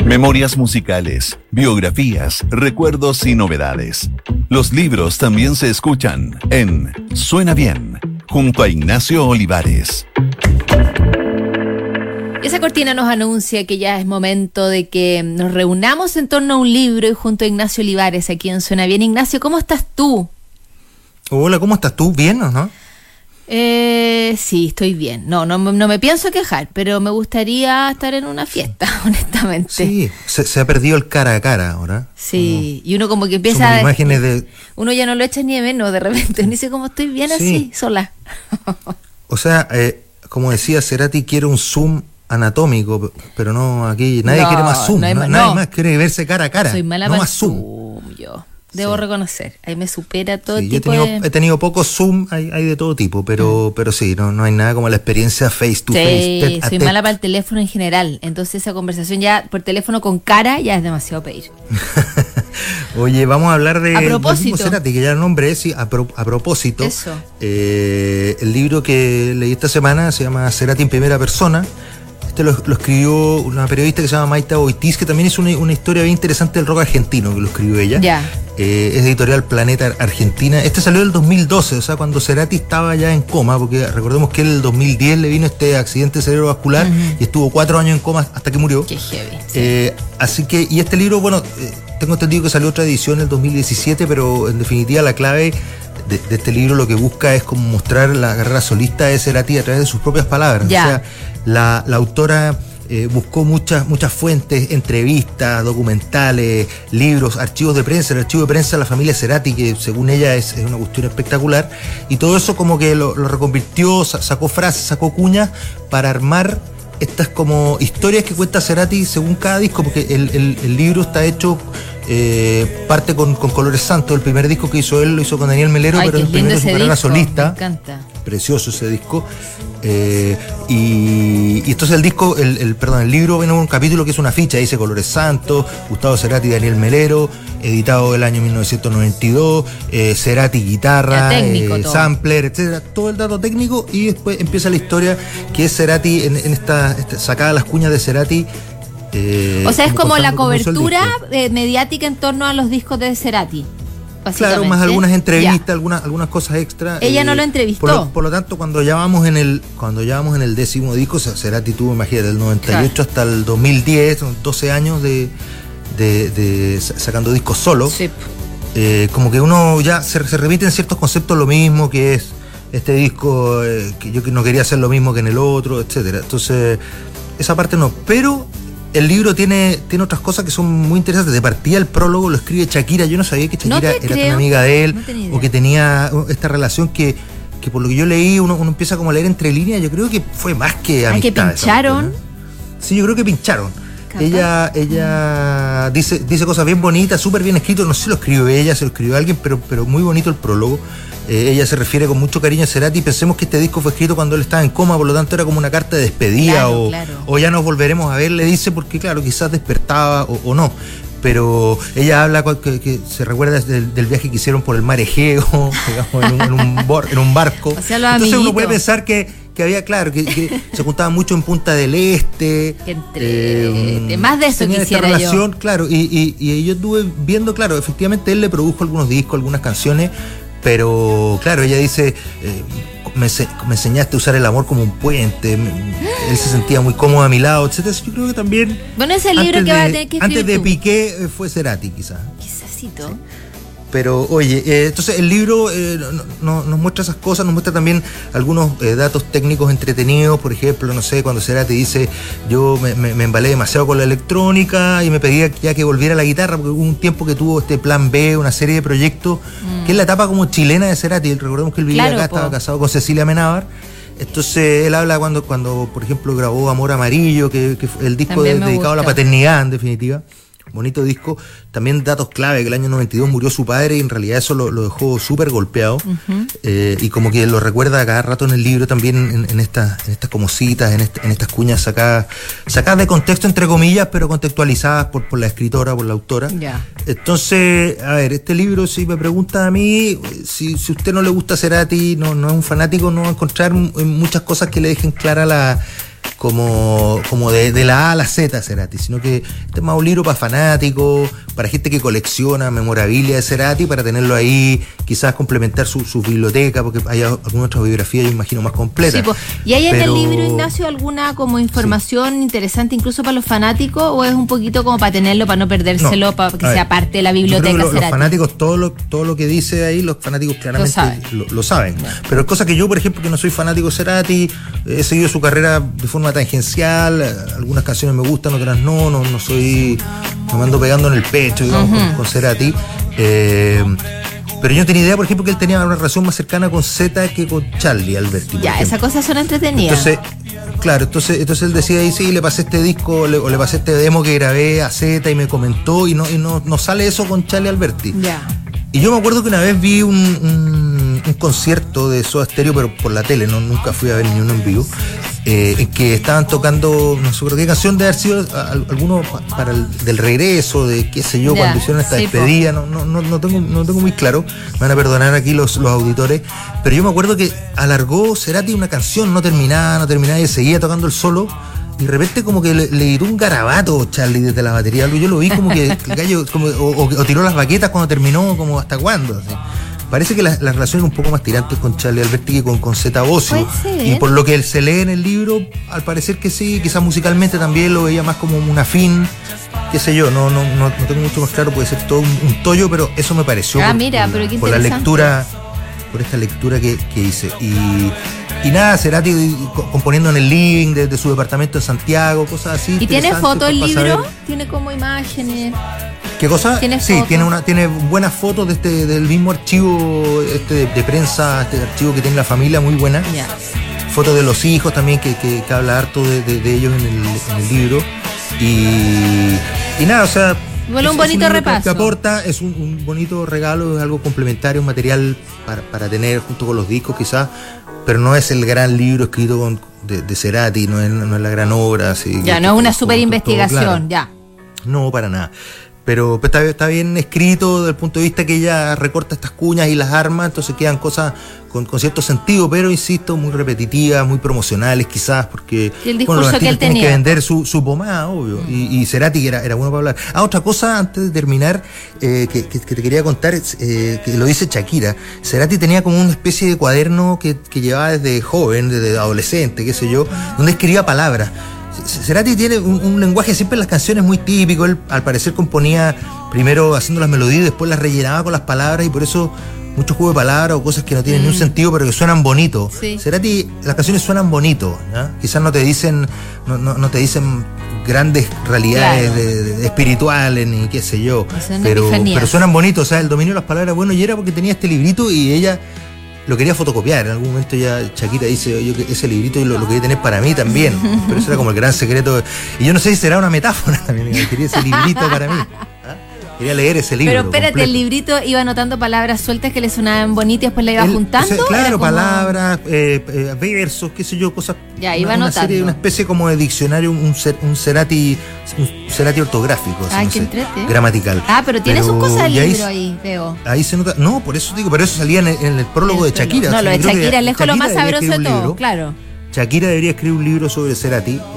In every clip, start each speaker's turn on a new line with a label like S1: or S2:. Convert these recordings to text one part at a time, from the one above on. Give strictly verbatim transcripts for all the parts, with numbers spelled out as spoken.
S1: Memorias musicales, biografías, recuerdos y novedades. Los libros también se escuchan en Suena Bien, junto a Ignacio Olivares.
S2: Esa cortina nos anuncia que ya es momento de que nos reunamos en torno a un libro y junto a Ignacio Olivares aquí en Suena Bien. Ignacio, ¿cómo estás tú?
S3: Hola, ¿cómo estás tú? ¿Bien o no?
S2: Eh, sí, estoy bien. No, no, no me pienso quejar, pero me gustaría estar en una fiesta, honestamente.
S3: Sí, se, se ha perdido el cara a cara ahora.
S2: Sí, como, y uno como que empieza
S3: a... imágenes de...
S2: Uno ya no lo echa ni de menos de repente, uno dice como estoy bien sí. así, sola.
S3: O sea, eh, como decía Cerati, quiere un zoom anatómico, pero no, aquí nadie no, quiere más zoom, no hay, no, nadie no. más quiere verse cara a cara.
S2: Soy mala
S3: no
S2: para
S3: más zoom.
S2: zoom yo. Debo sí. reconocer, ahí me supera todo
S3: sí,
S2: el
S3: yo
S2: tipo
S3: he tenido,
S2: de...
S3: he tenido pocos Zoom, hay, hay de todo tipo, pero, mm. pero sí, no, no hay nada como la experiencia face to
S2: sí,
S3: face.
S2: Sí, soy mala para el teléfono en general, entonces esa conversación ya por teléfono con cara ya es demasiado pedir.
S3: Oye, vamos a hablar de...
S2: A propósito.
S3: De Cerati, que ya el nombre es, sí, a, pro, a propósito.
S2: Eso.
S3: Eh, el libro que leí esta semana se llama Cerati en primera persona. Este lo, lo escribió una periodista que se llama Maita Boitiz, que también es una, una historia bien interesante del rock argentino, que lo escribió ella.
S2: Ya.
S3: Eh, es de editorial Planeta Argentina. Este salió en el dos mil doce, o sea, cuando Cerati estaba ya en coma, porque recordemos que en el dos mil diez le vino este accidente cerebrovascular uh-huh. y estuvo cuatro años en coma hasta que murió.
S2: Qué heavy. Sí.
S3: Eh, así que, y este libro, bueno, eh, tengo entendido que salió otra edición en el dos mil diecisiete, pero en definitiva la clave de, de este libro lo que busca es como mostrar la carrera solista de Cerati a través de sus propias palabras.
S2: Ya.
S3: O sea, la, la autora... Eh, buscó muchas muchas fuentes, entrevistas, documentales, libros, archivos de prensa, el archivo de prensa de la familia Cerati, que según ella es, es una cuestión espectacular, y todo eso como que lo, lo reconvirtió, sacó frases, sacó cuñas para armar estas como historias que cuenta Cerati según cada disco, porque el, el, el libro está hecho, eh, parte con, con Colores Santos, el primer disco que hizo él lo hizo con Daniel Melero.
S2: Ay,
S3: pero el primero de su carrera solista.
S2: Me encanta.
S3: Precioso ese disco. Eh, y, y entonces el disco, el, el perdón, el libro viene en un capítulo que es una ficha, dice Colores Santos, Gustavo Cerati y Daniel Melero, editado el año mil novecientos noventa y dos, eh, Cerati guitarra,
S2: técnico,
S3: eh, sampler, etcétera, todo el dato técnico, y después empieza la historia que es Cerati en, en esta, esta sacada las cuñas de Cerati.
S2: Eh, o sea, es como la cobertura eh, mediática en torno a los discos de Cerati.
S3: Claro, más algunas entrevistas, algunas, algunas cosas extra.
S2: Ella eh, no lo entrevistó.
S3: Por lo, por lo tanto, cuando ya vamos en el, cuando ya vamos en el décimo disco, Cerati tuvo, imagínate, del noventa y ocho claro. hasta el dos mil diez, doce años de, de, de sacando discos solo.
S2: Sí.
S3: Eh, como que uno ya se, se repiten ciertos conceptos, lo mismo que es este disco, eh, que yo no quería hacer lo mismo que en el otro, etcétera. Entonces, esa parte no. Pero el libro tiene, tiene otras cosas que son muy interesantes. De partida, el prólogo lo escribe Shakira. Yo no sabía que Shakira
S2: no
S3: era una amiga de él,
S2: no
S3: o que tenía esta relación que, que por lo que yo leí, uno, uno empieza como a leer entre líneas. Yo creo que fue más que amistad.
S2: ¿Ah, que pincharon?
S3: Mujer, ¿no? Sí, yo creo que pincharon. Capaz. Ella ella dice, dice cosas bien bonitas, súper bien escrito. No sé si lo escribió ella, se lo escribió alguien, pero, pero muy bonito el prólogo. Eh, ella se refiere con mucho cariño a Cerati. Pensemos que este disco fue escrito cuando él estaba en coma, por lo tanto era como una carta de despedida.
S2: Claro,
S3: o,
S2: claro.
S3: o ya nos volveremos a ver, le dice, porque claro, quizás despertaba o, o no. Pero ella habla que, que se recuerda del, del viaje que hicieron por el mar Egeo, digamos, en un, en un, bor, en un barco.
S2: O sea,
S3: entonces
S2: amiguito.
S3: Uno puede pensar que, que había, claro, que, que se juntaban mucho en Punta del Este.
S2: Que entre... Eh, más de eso
S3: tenía
S2: quisiera
S3: esta relación,
S2: yo.
S3: Claro, y, y, y yo estuve viendo, claro, efectivamente él le produjo algunos discos, algunas canciones, pero claro, ella dice, eh, me, me enseñaste a usar el amor como un puente, me, él se sentía muy cómodo a mi lado, etcétera. Yo creo que también...
S2: Bueno, es el libro que va a tener que escribir
S3: Antes de
S2: tú.
S3: Piqué fue Cerati, quizás.
S2: Quizásito.
S3: Sí. Pero, oye, eh, entonces el libro eh, no, no, nos muestra esas cosas, nos muestra también algunos eh, datos técnicos entretenidos. Por ejemplo, no sé, cuando Cerati dice, yo me, me, me embalé demasiado con la electrónica y me pedía ya que volviera a la guitarra, porque hubo un tiempo que tuvo este plan B, una serie de proyectos, mm. que es la etapa como chilena de Cerati. Recordemos que él vivía
S2: claro,
S3: acá,
S2: po.
S3: estaba casado con Cecilia Amenábar. Entonces él habla cuando, cuando por ejemplo, grabó Amor Amarillo, que, que fue el disco de, dedicado gusta. a la paternidad, en definitiva. Bonito disco. También datos clave, que el año noventa y dos murió su padre y en realidad eso lo, lo dejó súper golpeado. Uh-huh. eh, y como que lo recuerda a cada rato en el libro también, en, en, estas, en estas como citas, en, este, en estas cuñas sacadas, sacadas de contexto entre comillas, pero contextualizadas por, por la escritora, por la autora.
S2: Yeah.
S3: Entonces, a ver, este libro, si me pregunta a mí, si, si usted no le gusta Cerati, no, no es un fanático, no va a encontrar muchas cosas que le dejen clara la... como, como de, de la A a la Z Cerati, sino que este es más un libro para fanáticos, para gente que colecciona memorabilia de Cerati, para tenerlo ahí, quizás complementar su, su biblioteca, porque hay alguna otra biografía, yo imagino, más completa.
S2: Sí, pues. ¿Y hay en
S3: Pero,
S2: el libro, Ignacio, alguna como información sí. interesante incluso para los fanáticos, o es un poquito como para tenerlo, para no perdérselo, no, para que sea ver, parte de la biblioteca
S3: lo,
S2: Cerati?
S3: Los fanáticos, todo lo, todo lo que dice ahí, los fanáticos claramente lo saben. Lo, lo saben. Yeah. Pero es cosa que yo, por ejemplo, que no soy fanático de Cerati, he seguido su carrera de forma tangencial, algunas canciones me gustan, otras no, no, no soy, no me ando pegando en el pecho, digamos, uh-huh. con, con Cerati. Eh, pero yo no tenía idea, por ejemplo, que él tenía una relación más cercana con Zeta que con Charlie Alberti.
S2: Ya, esa cosa suena entretenida.
S3: Entonces, claro, entonces, entonces él decía ahí, sí, le pasé este disco, le, o le pasé este demo que grabé a Zeta y me comentó, y no, y no, no sale eso con Charlie Alberti.
S2: Ya.
S3: Y yo me acuerdo que una vez vi un, un, un concierto de Soda Stereo, pero por la tele, no, nunca fui a ver ni uno en vivo, eh, en que estaban tocando, no sé qué canción debe haber sido, alguno para el del regreso, de qué sé yo, yeah, cuando hicieron esta sí, despedida, no, no, no, no, tengo, no tengo muy claro, me van a perdonar aquí los, los auditores, pero yo me acuerdo que alargó Cerati una canción, no terminaba, no terminaba, y seguía tocando el solo. Y de repente como que le, le tiró un garabato Charlie desde la batería. Yo lo vi como que el gallo como, o, o tiró las baquetas cuando terminó, como hasta cuándo. Así. Parece que la, la relación es un poco más tirante con Charlie Alberti que con, con Zeta Bosio. Y por lo que él se lee en el libro, al parecer que sí, quizás musicalmente también lo veía más como un afín, qué sé yo, no, no, no, no tengo mucho más claro, puede ser todo un, un tollo, pero eso me pareció
S2: ah,
S3: por,
S2: mira,
S3: por,
S2: pero qué
S3: por la lectura, por esta lectura que, que hice. Y Y nada, Cerati componiendo en el living de, de su departamento en Santiago, cosas así.
S2: ¿Y tiene fotos el libro? ¿Tiene como imágenes?
S3: ¿Qué cosa?
S2: ¿Tiene
S3: sí,
S2: fotos?
S3: tiene una, tiene buenas fotos de este, del mismo archivo este de, de prensa, este archivo que tiene la familia, muy buena.
S2: Yeah.
S3: Fotos de los hijos también, que, que, que habla harto de, de, de ellos en el, en el libro. Y, y nada, o sea...
S2: Bueno, un bonito
S3: es un
S2: repaso.
S3: Que, que aporta, es un, un bonito regalo, es algo complementario, un material para, para tener junto con los discos quizás, pero no es el gran libro escrito con, de, de Cerati, no es, no es la gran obra. Así,
S2: ya,
S3: que,
S2: no es una
S3: todo,
S2: super
S3: todo,
S2: investigación,
S3: todo, claro.
S2: ya.
S3: No, para nada. Pero está, está bien escrito desde el punto de vista que ella recorta estas cuñas y las arma, entonces quedan cosas con, con cierto sentido, pero insisto, muy repetitivas, muy promocionales quizás, porque
S2: el
S3: bueno, los
S2: artistas que él
S3: tienen
S2: tenía.
S3: que vender su, su pomada, obvio, mm. y, y Cerati era, era bueno para hablar. Ah, otra cosa antes de terminar, eh, que, que, que te quería contar, eh, que lo dice Shakira, Cerati tenía como una especie de cuaderno que, que llevaba desde joven, desde adolescente, qué sé yo, donde escribía palabras. Cerati tiene un, un lenguaje siempre en las canciones muy típico. Él al parecer componía primero haciendo las melodías, después las rellenaba con las palabras, y por eso muchos juegos de palabras o cosas que no tienen mm. ni un sentido pero que suenan bonito.
S2: Sí.
S3: Cerati, las canciones suenan bonito, ¿ya? Quizás no te dicen no, no, no te dicen grandes realidades claro. de, de, de espirituales ni qué sé yo, pero, pero suenan bonitos. O sea, el dominio de las palabras, bueno, y era porque tenía este librito y ella lo quería fotocopiar. En algún momento ya Shakira dice, yo ese librito lo, lo quería tener para mí también, pero eso era como el gran secreto. Y yo no sé si será una metáfora también, quería ese librito para mí. ¿Ah? Quería leer ese libro.
S2: Pero espérate,
S3: completo.
S2: El librito iba anotando palabras sueltas que le sonaban bonitas y después la iba el, juntando.
S3: O sea, claro,
S2: como...
S3: palabras, eh, eh, versos, qué sé yo, cosas.
S2: Ya, iba
S3: una,
S2: anotando.
S3: Una, serie, una especie como de diccionario, un, un Cerati, un Cerati ortográfico.
S2: Ay,
S3: no
S2: qué
S3: sé,
S2: entrete.
S3: Gramatical.
S2: Ah, pero tiene sus cosas el libro
S3: ahí,
S2: ahí, veo.
S3: Ahí se nota. No, por eso digo, pero eso salía en el, en el prólogo el de Shakira.
S2: No,
S3: o sea,
S2: lo de Shakira es lejos
S3: Shakira
S2: lo más sabroso de todo,
S3: libro.
S2: claro.
S3: Shakira debería escribir un libro sobre Cerati. Eh,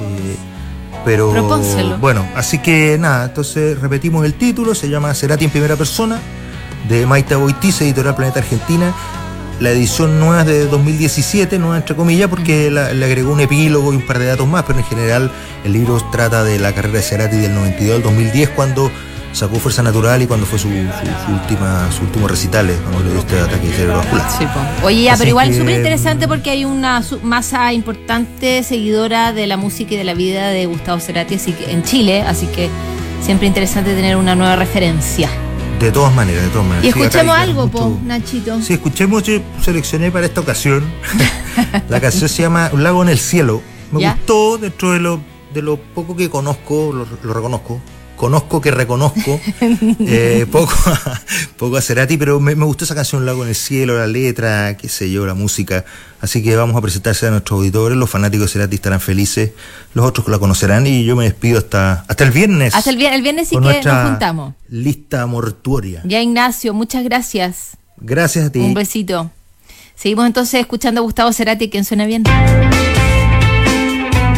S3: Pero
S2: Propónselo.
S3: Bueno, así que nada, entonces repetimos el título, se llama Cerati en primera persona, de Maite Boitiz, editorial Planeta Argentina. La edición nueva es de dos mil diecisiete, nueva entre comillas, porque la, le agregó un epílogo y un par de datos más, pero en general el libro trata de la carrera de Cerati del noventa y dos al dos mil diez, cuando sacó Fuerza Natural y cuando fue su, su, su última su último recital, cuando le dio este ataque cerebrovascular.
S2: Sí, po. Oye, ya,
S3: así
S2: pero igual
S3: que,
S2: súper interesante porque hay una masa importante seguidora de la música y de la vida de Gustavo Cerati así que, en Chile, así que siempre interesante tener una nueva referencia.
S3: De todas maneras, de todas maneras.
S2: Y
S3: sí,
S2: escuchemos algo,
S3: mucho...
S2: po, Nachito.
S3: Sí, escuchemos, yo seleccioné para esta ocasión. La canción se llama Un lago en el cielo. Me
S2: ¿Ya?
S3: gustó dentro de lo, de lo poco que conozco, lo, lo reconozco. Conozco que reconozco eh, poco, poco a Cerati, pero me, me gustó esa canción, Un lago en el cielo, la letra, qué sé yo, la música. Así que vamos a presentarse a nuestros auditores. Los fanáticos de Cerati estarán felices, los otros la conocerán, y yo me despido hasta, hasta el viernes.
S2: Hasta el viernes, el viernes sí que nos juntamos.
S3: Lista mortuoria.
S2: Ya, Ignacio, muchas gracias.
S3: Gracias a ti.
S2: Un besito. Seguimos entonces escuchando a Gustavo Cerati, quien suena bien.